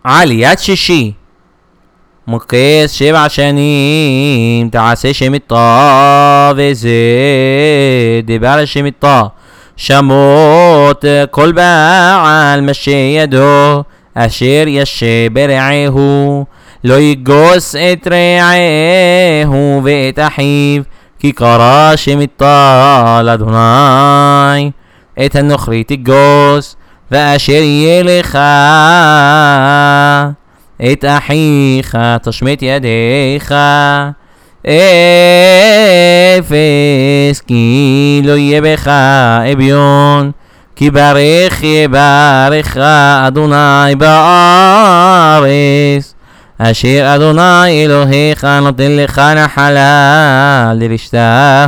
עליית שישי. מקץ 7 שנים תעשה שמיטה, וזה דיבר השמיטה. שמות כל בעל משה ידו, אשר ישה ברעהו, לא יגוס את רעהו ואת אחיו, כי קרא שמיטה לאדוני. את הנוכרי תגוס, ואשר יהיה לך את אחיך תשמט ידיך. אפס כי לא יהיה בך אביון, כי ברך יברך אדוני בארץ, אשר אדוני אלוהיך נותן לך נחלה לרשתה.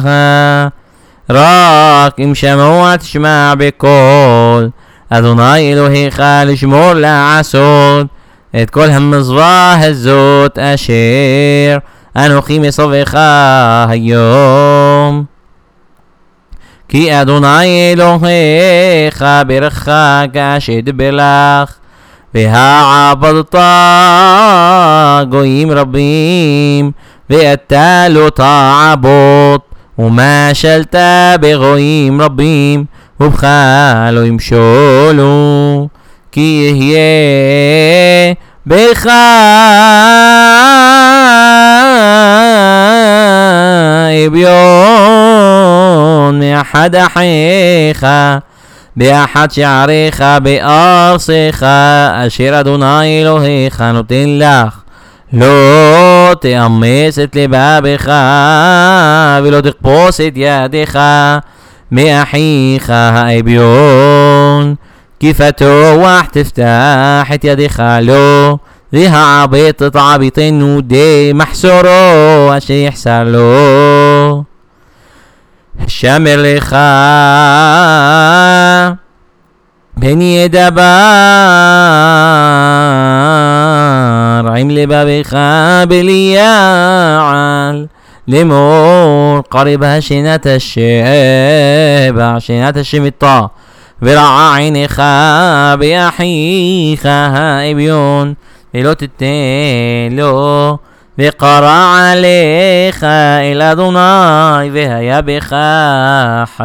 רק אם שמוע תשמע בקול אדוני אלוהיך לשמור לעשות את כל המצווה הזאת אשר אנוכי מסובך היום. כי אדוני אלוהיך ברכך כאשר דיבר לך, והעבדת גויים רבים, ואתה לא תעבוד, ומשלת בגויים רבים, ובך לא ימשולו. כי יהיה בך אביון מאחד אחיך באחד שעריך בארצך אשר אדוני אלוהיך נותן לך. לא תאמץ את לבבך ולא תכפוס את ידך מאחיך האביון, כי פתוח תפתח את ידך לו, והעבט תעביטנו די מחסורו אשר יחסר לו. שמר לך פן ידבר עם לבבך בליעל, לאמור קרבה שנת השבע שנת השמיטה, ורעה עיניך באחיך האביון, ולא תיתן לו, וקרא עליך אל אדוני והיה בך חטא.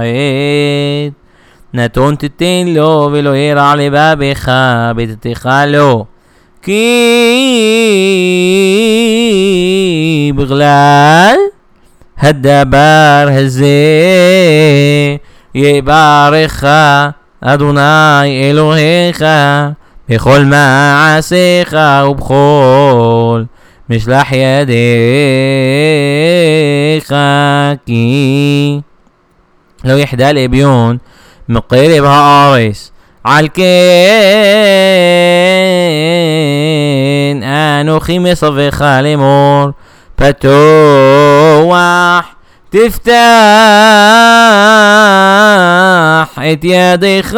נתון תיתן לו ולא ירע לבבך בתתך לו, כי בגלל הדבר הזה יברך אדוני אלוהיך בכל מעשיך ובכל משלח ידיך, כי לא יחדל אביון מקרב הארץ. על כן אנוכי מסובך לאמור, פתוח תפתח את ידיך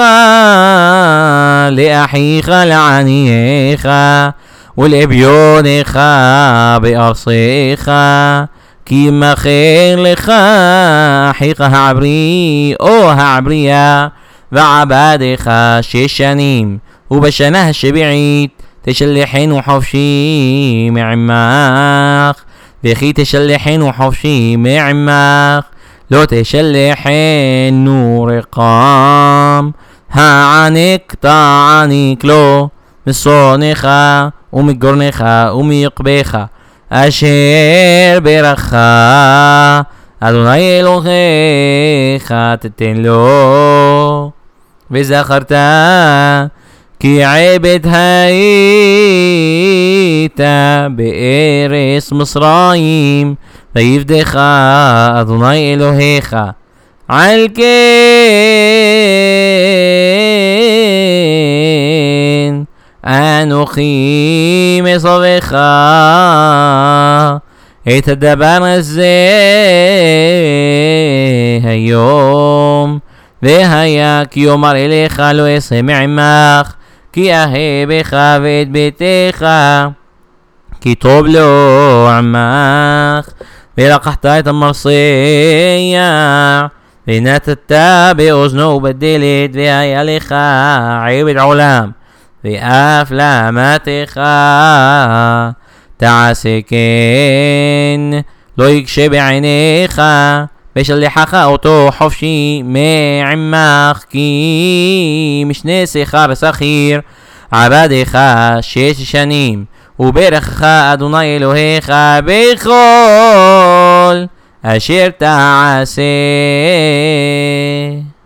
לאחיך לעניך ולאביונך בארצך, כי מכר לך אחיך העברי או העברייה ועבדך 6 שנים, ובשנה השביעית תשלחנו חופשי מעמך. וכי תשלחנו חופשי מעמך, לא תשלחנו רקם. העניק תעניק לו משונך ומגורנך ומיקבך אשר ברכה אדוני אלוהיך תתן לו. וזכרת כי עבד היית בארץ מצרים, ויפדך אדוני אלוהיך. על כן אנוכי מסובך את הדבר הזה היום. והיה כי יאמר אליך לא אעשה מעמך, כי אהבך ואת ביתך, כי טוב לו עמך. ולקחת את המרסיע ונתת באוזנו ובדלת, והיה לך עבד עולם ואף לאמתך תעשה כן, לא יקשה בעיניך, ושלחך אותו חופשי מעמך, כי משנה שכר שכיר עבדך 6 שנים, וברכך אדוני אלוהיך בכל אשר תעשה.